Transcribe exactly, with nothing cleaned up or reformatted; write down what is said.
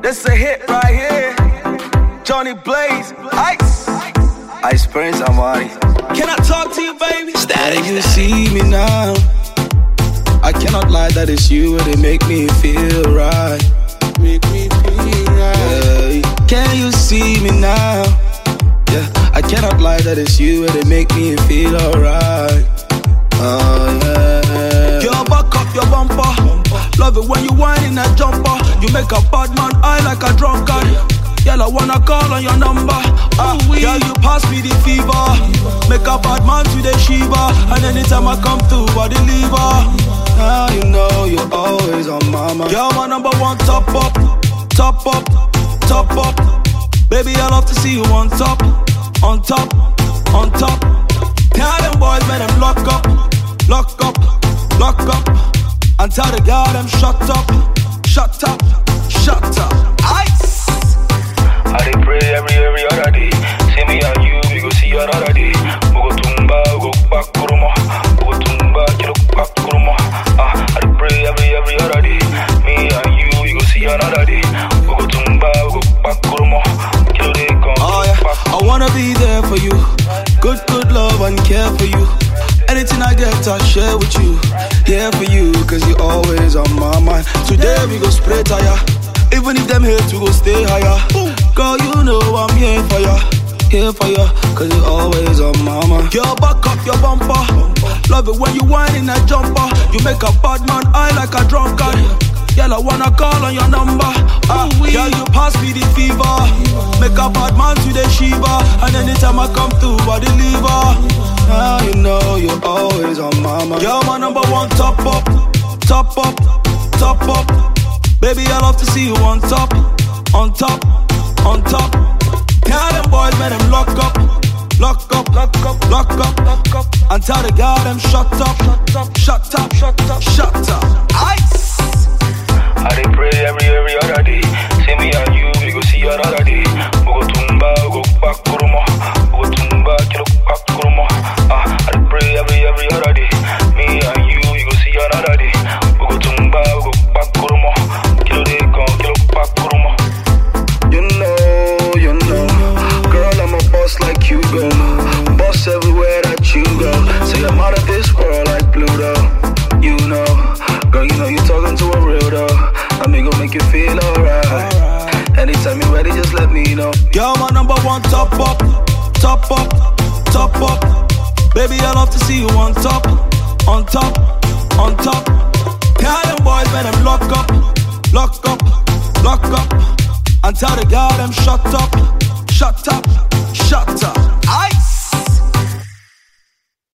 This a hit right here. Johnny Blaze, Ice. Ice Prince Amari. Can I talk to you, baby? Static, you see me now. I cannot lie that it's you and it make me feel right. Make me feel right. Yeah. Can you see me now? Yeah, I cannot lie that it's you and it make me feel alright. Oh yeah. Girl, back up your bumper. Love it when you whine in that jumper. You make a bad man eye like a drunkard. Girl, I wanna call on your number. Uh, girl, you pass me the fever. Make a bad man to the Shiva. And anytime I come through, I deliver. Now you know you're always on my mind. Girl, my number one top up, top up, top up. Baby, I love to see you on top, on top, on top. Tell them boys, man, them lock up, lock up, lock up. And tell the girl them shut up, shut up, shut up. Ice. I dey pray every every other day. See me and you, we go see another day. We go tumba, we go back kuruma. We go tumba, kilo back kuruma. Ah, I dey pray every every other day. Me and you, we go see another day. We go tumba, we go back kuruma. Kilo dey come. Oh yeah, I wanna be there for you. Good, good love and care for you. Anything I get, I share with you. Here for you, cause you always on my mind. Today we go spray tire. Even if them hate, we go stay higher. Girl, you know I'm here for ya. Here for ya, cause you always on my mind. Girl, back up your bumper. Love it when you whine in that jumper. You make a bad man eye like a drunkard. Girl, I wanna call on your number. Uh, girl, you pass me the fever. Make a bad man to the Shiva. And anytime I come through, I deliver. Now you know you're always on my mind. Girl, my number one top up, top up, top up. Baby, I love to see you on top, on top, on top. Tell them boys, man, them lock up, lock up, lock up, lock up, lock up. And tell the girl them shut up, shut up, shut up, shut up. Ice. I dey pray every every other day. See me and you, we go see another day. We go tumba, we go back kuruma. We go tumba, kilo back kuruma. Ah, I dey pray every every other day. Me and you, we go see another day. We go tumba, we go back kuruma. Kilo dey come, kilo back kuruma. You know, you know, girl, I'm a boss like you go. Boss everywhere that you go. Say I'm out of this world like Pluto. You know, girl, you know you talking to a real though. I'm gonna make you feel alright. Anytime you're ready, just let me know. Girl, my number one top up, top up, top up. Baby, I love to see you on top, on top, on top. Tell them boys, man, them lock up, lock up, lock up. And tell the girl them shut up,